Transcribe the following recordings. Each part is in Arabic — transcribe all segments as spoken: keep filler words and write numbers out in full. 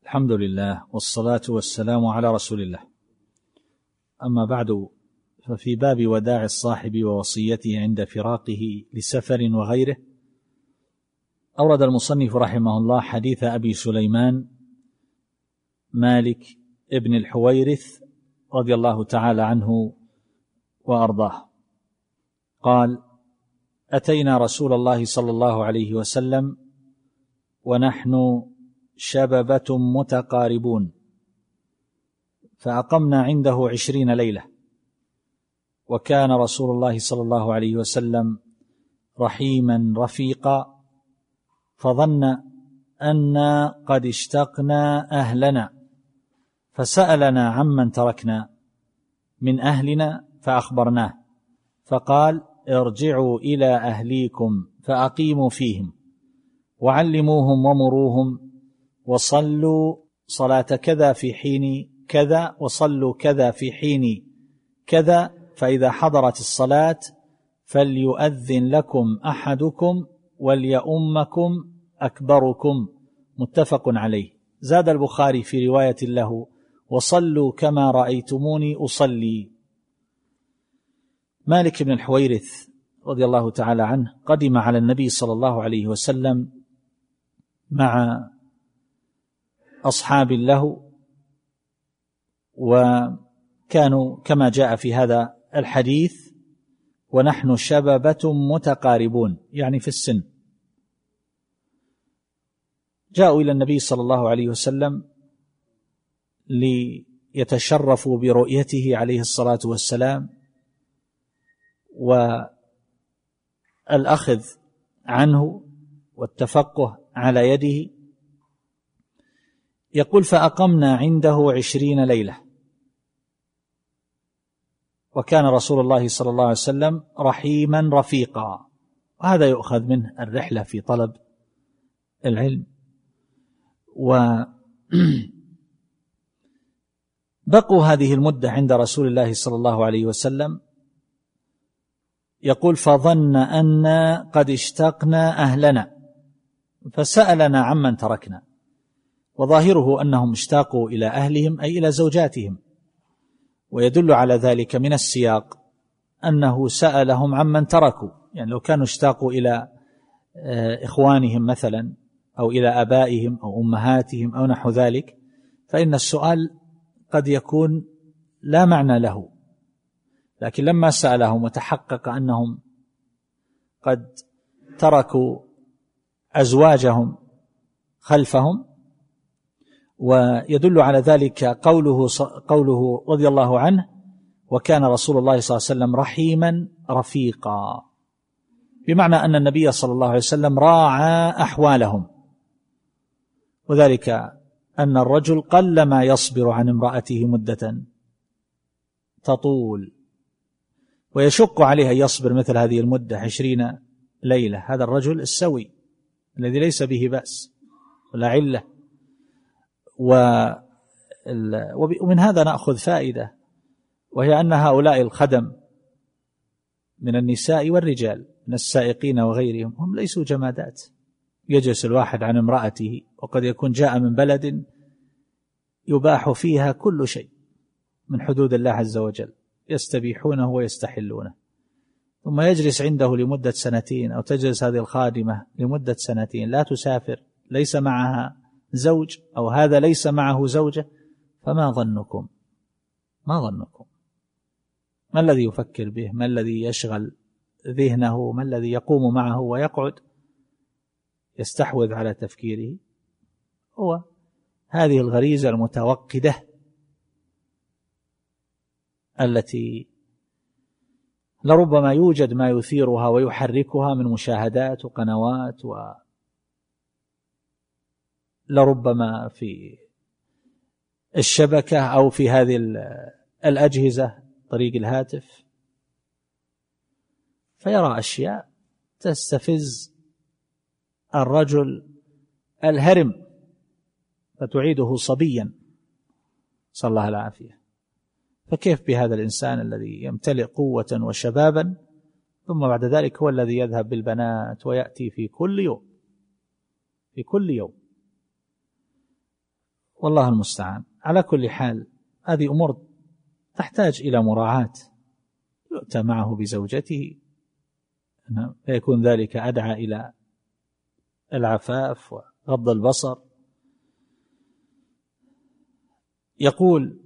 الحمد لله والصلاة والسلام على رسول الله. أما بعد، ففي باب وداع الصاحب ووصيته عند فراقه لسفر وغيره، أورد المصنف رحمه الله حديث أبي سليمان مالك ابن الحويرث رضي الله تعالى عنه وأرضاه قال: أتينا رسول الله صلى الله عليه وسلم ونحن شببة متقاربون، فأقمنا عنده عشرين ليلة، وكان رسول الله صلى الله عليه وسلم رحيما رفيقا، فظن أنا قد اشتقنا أهلنا، فسألنا عمن تركنا من أهلنا فأخبرناه، فقال: ارجعوا إلى أهليكم فأقيموا فيهم وعلموهم ومروهم، وصلوا صلاة كذا في حين كذا، وصلوا كذا في حين كذا، فإذا حضرت الصلاة فليؤذن لكم أحدكم وليؤمكم أكبركم، متفق عليه. زاد البخاري في رواية له: وصلوا كما رأيتموني أصلي. مالك بن الحويرث رضي الله تعالى عنه قدم على النبي صلى الله عليه وسلم مع أصحاب له، وكانوا كما جاء في هذا الحديث: ونحن شببة متقاربون، يعني في السن. جاءوا إلى النبي صلى الله عليه وسلم ليتشرفوا برؤيته عليه الصلاة والسلام والأخذ عنه والتفقه على يده. يقول: فأقمنا عنده عشرين ليلة، وكان رسول الله صلى الله عليه وسلم رحيما رفيقا، وهذا يؤخذ منه الرحلة في طلب العلم. وبقوا هذه المدة عند رسول الله صلى الله عليه وسلم. يقول: فظن أن قد اشتقنا أهلنا، فسألنا عمن تركنا، وظاهره أنهم اشتاقوا إلى أهلهم أي إلى زوجاتهم، ويدل على ذلك من السياق أنه سألهم عمن تركوا، يعني لو كانوا اشتاقوا إلى إخوانهم مثلا أو إلى أبائهم أو أمهاتهم أو نحو ذلك، فإن السؤال قد يكون لا معنى له، لكن لما سألهم وتحقق أنهم قد تركوا أزواجهم خلفهم، ويدل على ذلك قوله, قوله رضي الله عنه: وكان رسول الله صلى الله عليه وسلم رحيما رفيقا، بمعنى أن النبي صلى الله عليه وسلم راعى أحوالهم، وذلك أن الرجل قلما يصبر عن امرأته مدة تطول، ويشق عليه أن يصبر مثل هذه المدة عشرين ليلة. هذا الرجل السوي الذي ليس به بأس ولا علة. ومن هذا نأخذ فائدة، وهي أن هؤلاء الخدم من النساء والرجال من السائقين وغيرهم هم ليسوا جمادات يجلس الواحد عن امرأته، وقد يكون جاء من بلد يباح فيها كل شيء من حدود الله عز وجل، يستبيحونه ويستحلونه، ثم يجلس عنده لمدة سنتين، أو تجلس هذه الخادمة لمدة سنتين لا تسافر، ليس معها زوج، أو هذا ليس معه زوجة، فما ظنكم ما ظنكم ما الذي يفكر به؟ ما الذي يشغل ذهنه؟ ما الذي يقوم معه ويقعد يستحوذ على تفكيره؟ هو هذه الغريزة المتوقدة التي لربما يوجد ما يثيرها ويحركها من مشاهدات وقنوات، ولربما في الشبكة أو في هذه الأجهزة طريق الهاتف، فيرى أشياء تستفز الرجل الهرم فتعيده صبيا، صلى الله العافية. فكيف بهذا الإنسان الذي يمتلئ قوة وشبابا، ثم بعد ذلك هو الذي يذهب بالبنات ويأتي في كل يوم في كل يوم والله المستعان. على كل حال هذه أمور تحتاج إلى مراعاة، يؤتى معه بزوجته فيكون ذلك أدعى إلى العفاف وغض البصر. يقول: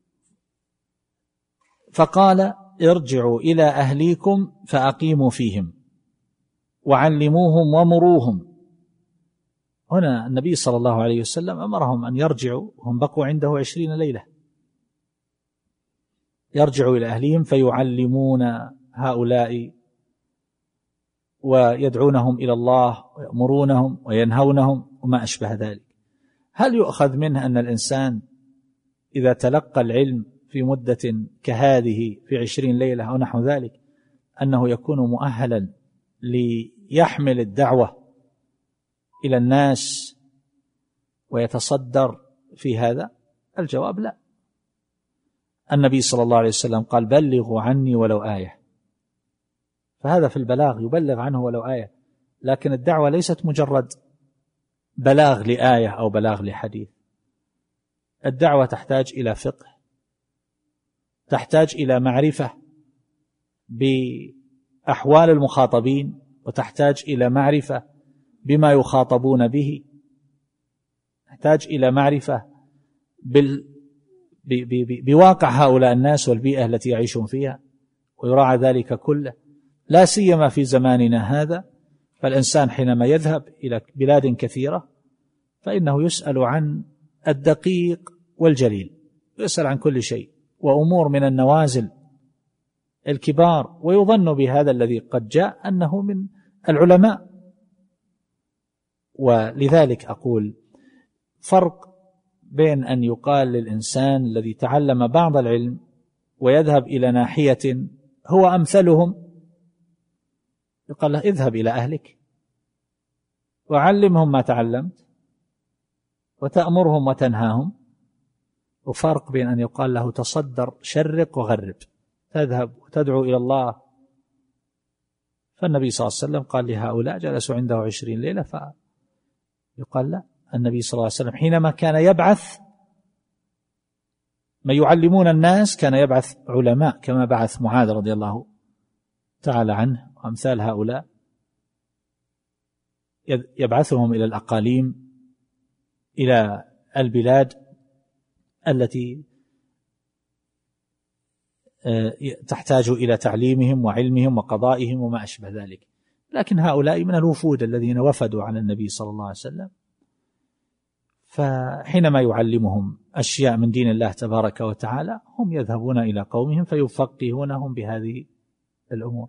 فقال: ارجعوا إلى أهليكم فأقيموا فيهم وعلموهم ومروهم. هنا النبي صلى الله عليه وسلم أمرهم أن يرجعوا، هم بقوا عنده عشرين ليلة، يرجعوا إلى أهلهم فيعلمون هؤلاء ويدعونهم إلى الله ويأمرونهم وينهونهم وما أشبه ذلك. هل يؤخذ منه أن الإنسان إذا تلقى العلم في مدة كهذه في عشرين ليلة أو نحو ذلك أنه يكون مؤهلا ليحمل الدعوة إلى الناس ويتصدر في هذا؟ الجواب لا. النبي صلى الله عليه وسلم قال: بلغوا عني ولو آية، فهذا في البلاغ يبلغ عنه ولو آية، لكن الدعوة ليست مجرد بلاغ لآية أو بلاغ لحديث. الدعوة تحتاج إلى فقه، تحتاج إلى معرفة بأحوال المخاطبين، وتحتاج إلى معرفة بما يخاطبون به، تحتاج إلى معرفة بال... ب... ب... بواقع هؤلاء الناس والبيئة التي يعيشون فيها، ويراعى ذلك كله، لا سيما في زماننا هذا. فالإنسان حينما يذهب إلى بلاد كثيرة فإنه يسأل عن الدقيق والجليل، يسأل عن كل شيء، وأمور من النوازل الكبار، ويظن بهذا الذي قد جاء أنه من العلماء. ولذلك أقول فرق بين أن يقال للإنسان الذي تعلم بعض العلم ويذهب إلى ناحية هو أمثلهم، يقال له: اذهب إلى أهلك وعلمهم ما تعلمت وتأمرهم وتنهاهم. وفرق بين أن يقال له: تصدر شرق وغرب، تذهب وتدعو إلى الله. فالنبي صلى الله عليه وسلم قال لهؤلاء جلسوا عنده عشرين ليلة، فيقال لا، النبي صلى الله عليه وسلم حينما كان يبعث ما يعلمون الناس كان يبعث علماء، كما بعث معاذ رضي الله تعالى عنه وأمثال هؤلاء، يبعثهم إلى الأقاليم، إلى البلاد التي تحتاج إلى تعليمهم وعلمهم وقضائهم وما أشبه ذلك. لكن هؤلاء من الوفود الذين وفدوا على النبي صلى الله عليه وسلم، فحينما يعلمهم أشياء من دين الله تبارك وتعالى هم يذهبون إلى قومهم فيفقهونهم بهذه الأمور.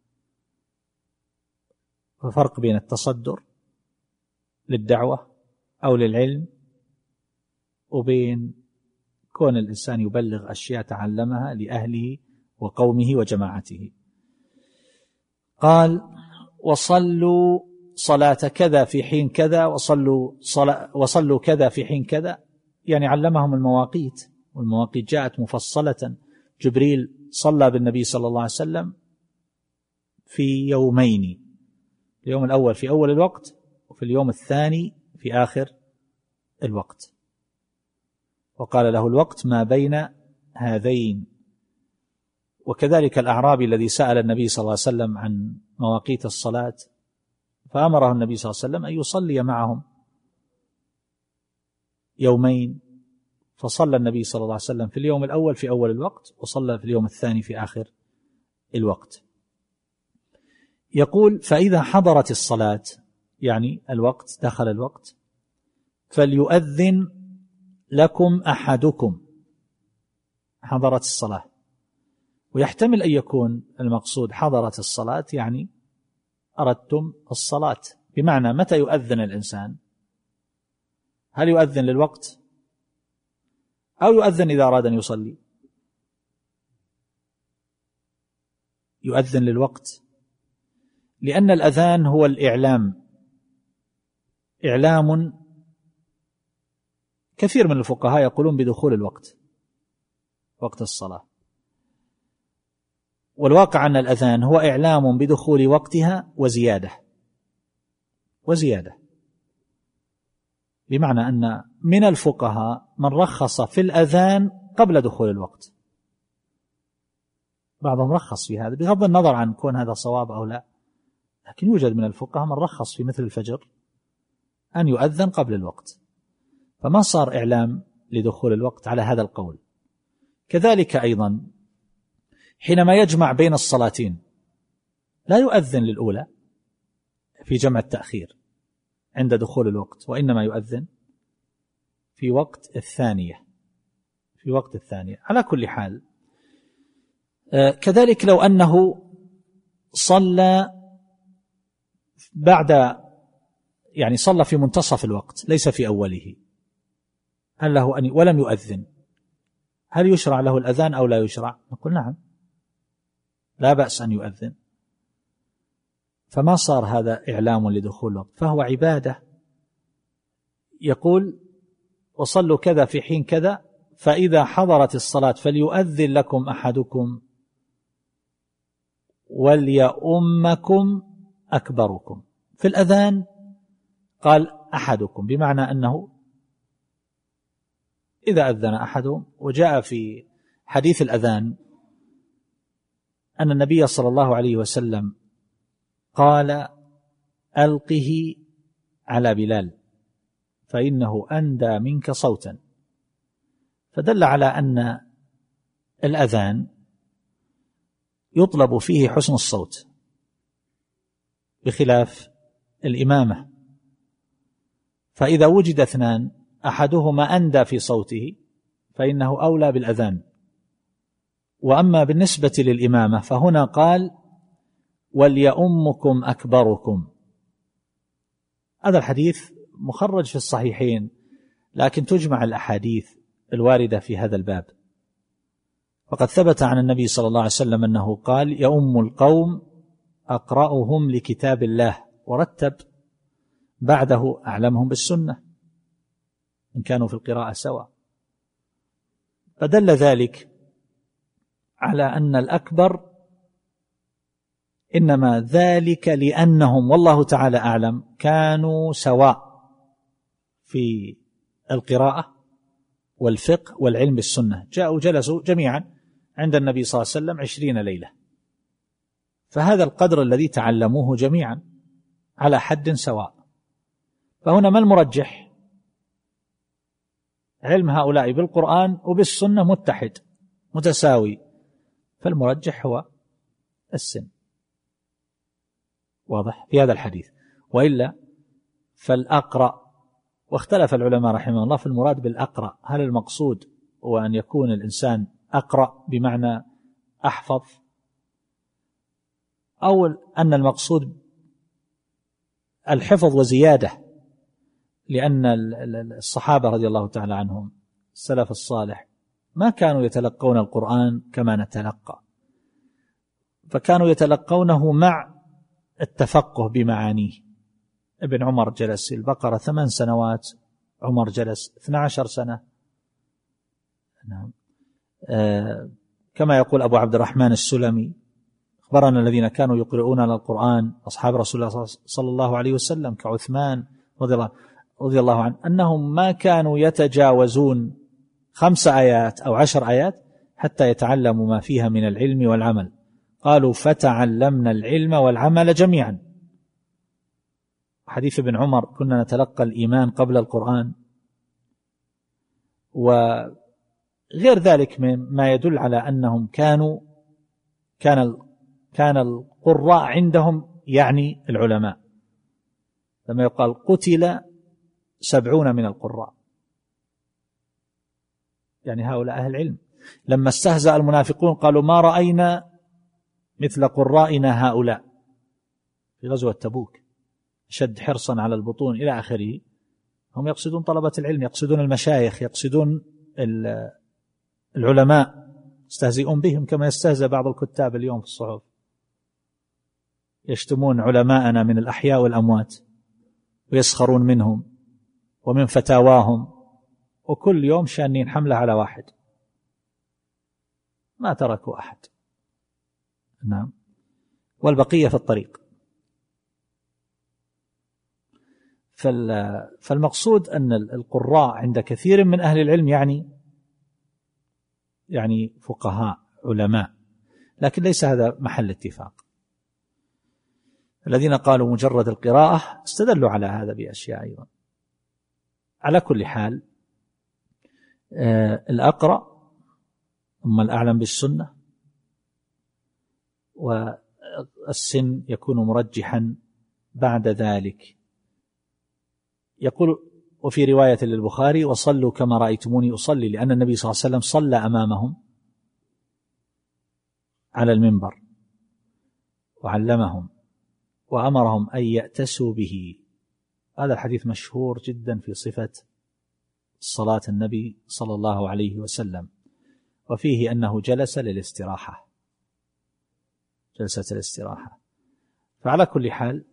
ففرق بين التصدر للدعوة أو للعلم وبين كون الإنسان يبلغ أشياء تعلمها لأهله وقومه وجماعته. قال: وصلوا صلاة كذا في حين كذا، وصلوا, صلاة وصلوا كذا في حين كذا، يعني علمهم المواقيت، والمواقيت جاءت مفصلة. جبريل صلى بالنبي صلى الله عليه وسلم في يومين، اليوم الأول في أول الوقت، وفي اليوم الثاني في آخر الوقت، وقال له: الوقت ما بين هذين. وكذلك الأعرابي الذي سأل النبي صلى الله عليه وسلم عن مواقيت الصلاة، فأمره النبي صلى الله عليه وسلم أن يصلي معهم يومين، فصلى النبي صلى الله عليه وسلم في اليوم الأول في أول الوقت، وصلى في اليوم الثاني في آخر الوقت. يقول: فإذا حضرت الصلاة، يعني الوقت دخل الوقت، فليؤذن لكم أحدكم. حضرت الصلاة، ويحتمل أن يكون المقصود حضرت الصلاة يعني أردتم الصلاة، بمعنى متى يؤذن الإنسان؟ هل يؤذن للوقت أو يؤذن إذا أراد أن يصلي؟ يؤذن للوقت، لأن الأذان هو الإعلام، إعلام. كثير من الفقهاء يقولون بدخول الوقت، وقت الصلاة، والواقع أن الأذان هو إعلام بدخول وقتها وزيادة وزيادة بمعنى أن من الفقهاء من رخص في الأذان قبل دخول الوقت، بعضهم رخص في هذا بغض النظر عن كون هذا صواب أو لا، لكن يوجد من الفقهاء من رخص في مثل الفجر أن يؤذن قبل الوقت، فما صار إعلام لدخول الوقت على هذا القول. كذلك أيضا حينما يجمع بين الصلاتين لا يؤذن للأولى في جمع التأخير عند دخول الوقت، وإنما يؤذن في وقت الثانية في وقت الثانية على كل حال. كذلك لو أنه صلى بعد يعني صلى في منتصف الوقت ليس في أوله، هل له أن ولم يؤذن، هل يشرع له الأذان أو لا يشرع؟ نقول نعم، لا بأس أن يؤذن، فما صار هذا إعلام لدخول الوقت، فهو عبادة. يقول وصلوا كذا في حين كذا، فإذا حضرت الصلاة فليؤذن لكم أحدكم وليؤمكم أكبركم. في الأذان قال أحدكم بمعنى أنه إذا أذن أحدهم. وجاء في حديث الأذان أن النبي صلى الله عليه وسلم قال ألقه على بلال فإنه أندى منك صوتا، فدل على أن الأذان يطلب فيه حسن الصوت بخلاف الإمامة، فإذا وجد اثنان أحدهما أندى في صوته فإنه أولى بالأذان. وأما بالنسبة للإمامة فهنا قال وليؤمكم أكبركم. هذا الحديث مخرج في الصحيحين، لكن تجمع الأحاديث الواردة في هذا الباب، وقد ثبت عن النبي صلى الله عليه وسلم أنه قال يؤم القوم أقرأهم لكتاب الله، ورتب بعده أعلمهم بالسنة إن كانوا في القراءة سواء. فدل ذلك على أن الأكبر إنما ذلك لأنهم والله تعالى أعلم كانوا سواء في القراءة والفقه والعلم بالسنة، جاءوا جلسوا جميعا عند النبي صلى الله عليه وسلم عشرين ليلة، فهذا القدر الذي تعلموه جميعا على حد سواء. فهنا ما المرجح؟ علم هؤلاء بالقرآن وبالسنة متحد متساوي، فالمرجح هو السن، واضح في هذا الحديث. وإلا فالأقرأ، واختلف العلماء رحمه الله في المراد بالأقرأ، هل المقصود هو أن يكون الإنسان أقرأ بمعنى أحفظ، أو أن المقصود الحفظ وزيادة، لأن الصحابة رضي الله تعالى عنهم السلف الصالح ما كانوا يتلقون القرآن كما نتلقى، فكانوا يتلقونه مع التفقه بمعانيه. ابن عمر جلس البقرة ثمان سنوات، عمر جلس اثنى عشر سنة. نعم. آه كما يقول أبو عبد الرحمن السلمي أخبرنا الذين كانوا يقرؤون على القرآن أصحاب رسول الله صلى الله عليه وسلم كعثمان رضي الله, رضي الله عنه أنهم ما كانوا يتجاوزون خمس آيات أو عشر آيات حتى يتعلموا ما فيها من العلم والعمل. قالوا فتعلمنا العلم والعمل جميعا. حديث ابن عمر كنا نتلقى الإيمان قبل القرآن، وغير ذلك مما يدل على أنهم كانوا كان كان القراء عندهم يعني العلماء، لما يقال قتل سبعون من القراء يعني هؤلاء أهل العلم. لما استهزأ المنافقون قالوا ما رأينا مثل قرائنا هؤلاء في غزوة تبوك، شد حرصا على البطون إلى آخره. هم يقصدون طلبة العلم، يقصدون المشايخ، يقصدون العلماء، يستهزئون بهم كما يستهزأ بعض الكتاب اليوم في الصحف، يشتمون علماءنا من الأحياء والأموات ويسخرون منهم ومن فتاواهم، وكل يوم شانين حملة على واحد، ما تركوا أحد. نعم. والبقية في الطريق. فالمقصود أن القراء عند كثير من أهل العلم يعني يعني فقهاء علماء، لكن ليس هذا محل اتفاق. الذين قالوا مجرد القراءة استدلوا على هذا بأشياء أيضا. على كل حال الأقرأ ثم الأعلم بالسنة، والسن يكون مرجحا بعد ذلك. يقول وفي رواية للبخاري وصلوا كما رأيتموني أصلي، لأن النبي صلى الله عليه وسلم صلى أمامهم على المنبر وعلمهم وأمرهم أن يأتسوا به. هذا الحديث مشهور جدا في صفة صلاة النبي صلى الله عليه وسلم، وفيه أنه جلس للاستراحة، جلسة الاستراحة. فعلى كل حال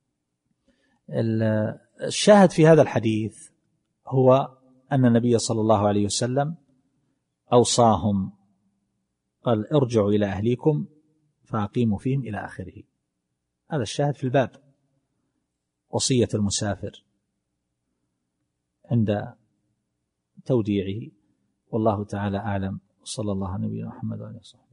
الشاهد في هذا الحديث هو أن النبي صلى الله عليه وسلم أوصاهم، قال ارجعوا إلى أهليكم فأقيموا فيهم إلى آخره. هذا الشاهد في الباب، وصية المسافر عند توديعه. والله تعالى أعلم، صلى الله على نبينا محمد وعلى آله وصحبه.